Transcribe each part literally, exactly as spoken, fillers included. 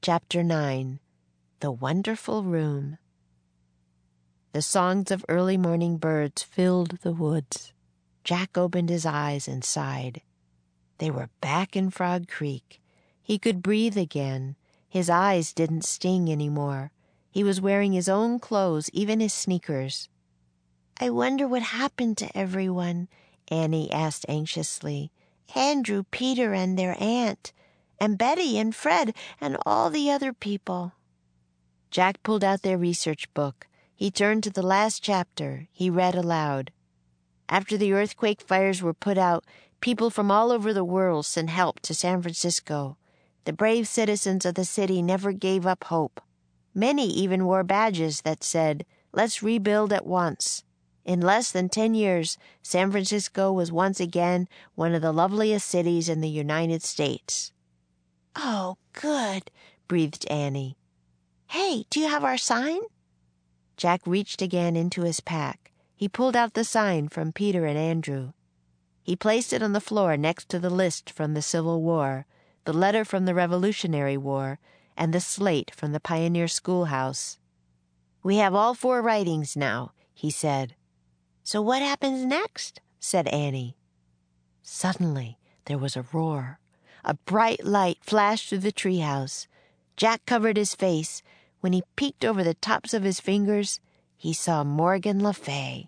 Chapter nine. The Wonderful Room. The songs of early morning birds filled the woods. Jack opened his eyes and sighed. They were back in Frog Creek. He could breathe again. His eyes didn't sting anymore. He was wearing his own clothes, even his sneakers. "I wonder what happened to everyone," Annie asked anxiously. "Andrew, Peter, and their aunt, and Betty and Fred, and all the other people." Jack pulled out their research book. He turned to the last chapter. He read aloud. After the earthquake fires were put out, people from all over the world sent help to San Francisco. The brave citizens of the city never gave up hope. Many even wore badges that said, "Let's rebuild at once." In less than ten years, San Francisco was once again one of the loveliest cities in the United States. "Oh, good," breathed Annie. "Hey, do you have our sign?" Jack reached again into his pack. He pulled out the sign from Peter and Andrew. He placed it on the floor next to the list from the Civil War, the letter from the Revolutionary War, and the slate from the Pioneer Schoolhouse. "We have all four writings now," he said. "So what happens next?" said Annie. Suddenly there was a roar. A bright light flashed through the treehouse. Jack covered his face. When he peeked over the tops of his fingers, he saw Morgan Le Fay.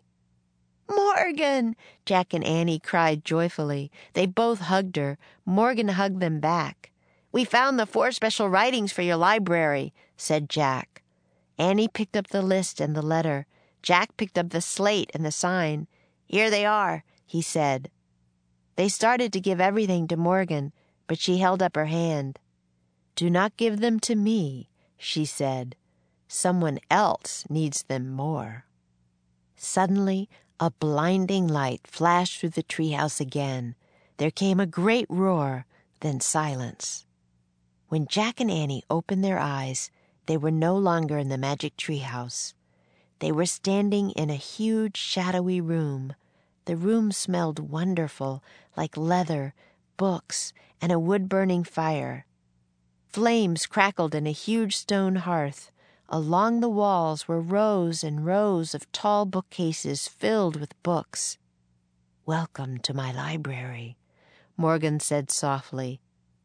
"Morgan!" Jack and Annie cried joyfully. They both hugged her. Morgan hugged them back. "We found the four special writings for your library," said Jack. Annie picked up the list and the letter. Jack picked up the slate and the sign. "Here they are," he said. They started to give everything to Morgan, but she held up her hand. "Do not give them to me," she said. "Someone else needs them more." Suddenly, a blinding light flashed through the treehouse again. There came a great roar, then silence. When Jack and Annie opened their eyes, they were no longer in the magic treehouse. They were standing in a huge, shadowy room. The room smelled wonderful, like leather, books, and a wood-burning fire. Flames crackled in a huge stone hearth. Along the walls were rows and rows of tall bookcases filled with books. "Welcome to my library," Morgan said softly.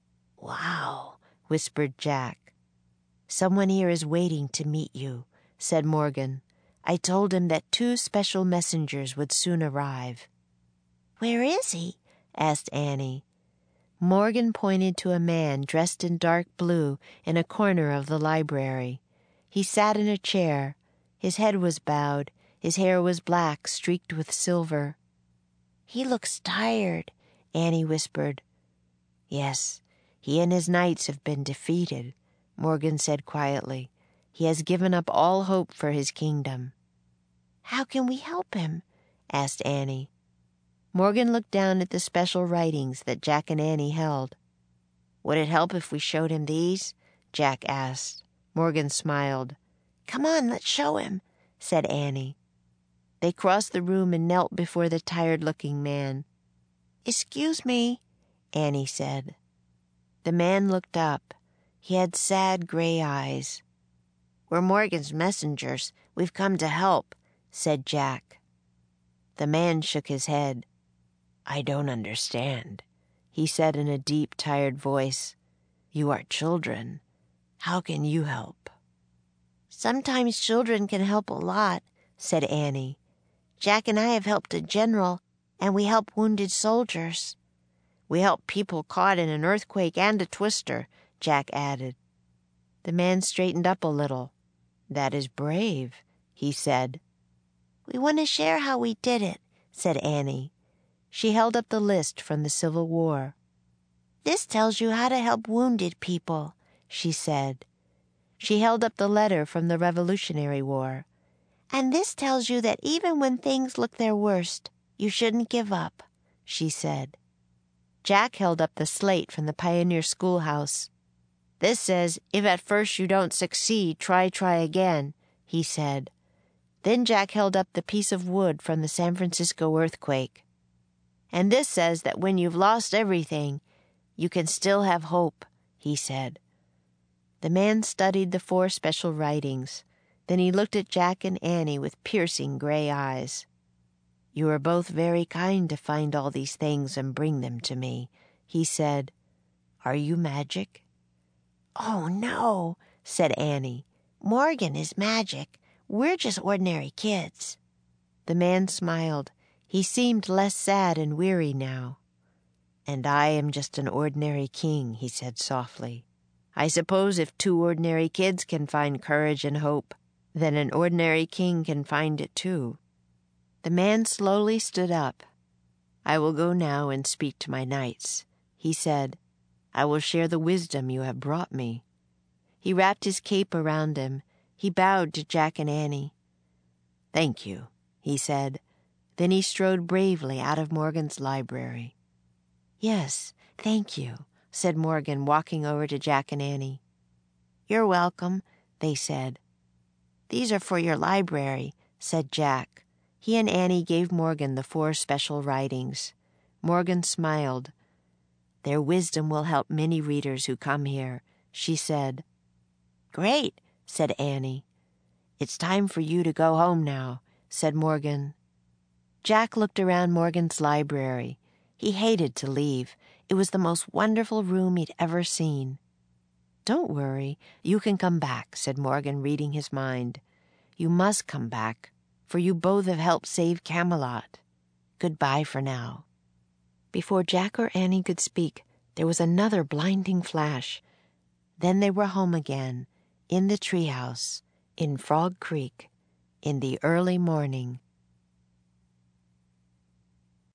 "Wow," whispered Jack. "Someone here is waiting to meet you," said Morgan. "I told him that two special messengers would soon arrive." "Where is he?" asked Annie. Morgan pointed to a man dressed in dark blue in a corner of the library. He sat in a chair. His head was bowed. His hair was black, streaked with silver. "He looks tired," Annie whispered. "Yes, he and his knights have been defeated," Morgan said quietly. "He has given up all hope for his kingdom." "How can we help him?" asked Annie. Morgan looked down at the special writings that Jack and Annie held. "Would it help if we showed him these?" Jack asked. Morgan smiled. "Come on, let's show him," said Annie. They crossed the room and knelt before the tired-looking man. "Excuse me," Annie said. The man looked up. He had sad gray eyes. "We're Morgan's messengers. We've come to help," said Jack. The man shook his head. "I don't understand," he said in a deep, tired voice. "You are children. How can you help?" "Sometimes children can help a lot," said Annie. "Jack and I have helped a general, and we help wounded soldiers." "We help people caught in an earthquake and a twister," Jack added. The man straightened up a little. "That is brave," he said. "We want to share how we did it," said Annie. She held up the list from the Civil War. "This tells you how to help wounded people," she said. She held up the letter from the Revolutionary War. "And this tells you that even when things look their worst, you shouldn't give up," she said. Jack held up the slate from the Pioneer Schoolhouse. "This says, if at first you don't succeed, try, try again," he said. Then Jack held up the piece of wood from the San Francisco earthquake. "And this says that when you've lost everything, you can still have hope," he said. The man studied the four special writings. Then he looked at Jack and Annie with piercing gray eyes. "You are both very kind to find all these things and bring them to me," he said. "Are you magic?" "Oh, no," said Annie. "Morgan is magic. We're just ordinary kids." The man smiled. He seemed less sad and weary now. "And I am just an ordinary king," he said softly. "I suppose if two ordinary kids can find courage and hope, then an ordinary king can find it too." The man slowly stood up. "I will go now and speak to my knights," he said. "I will share the wisdom you have brought me." He wrapped his cape around him. He bowed to Jack and Annie. "Thank you," he said. Then he strode bravely out of Morgan's library. "Yes, thank you," said Morgan, walking over to Jack and Annie. "You're welcome," they said. "These are for your library," said Jack. He and Annie gave Morgan the four special writings. Morgan smiled. "Their wisdom will help many readers who come here," she said. "Great," said Annie. "It's time for you to go home now," said Morgan. Jack looked around Morgan's library. He hated to leave. It was the most wonderful room he'd ever seen. "Don't worry, you can come back," said Morgan, reading his mind. "You must come back, for you both have helped save Camelot. Goodbye for now." Before Jack or Annie could speak, there was another blinding flash. Then they were home again, in the treehouse, in Frog Creek, in the early morning.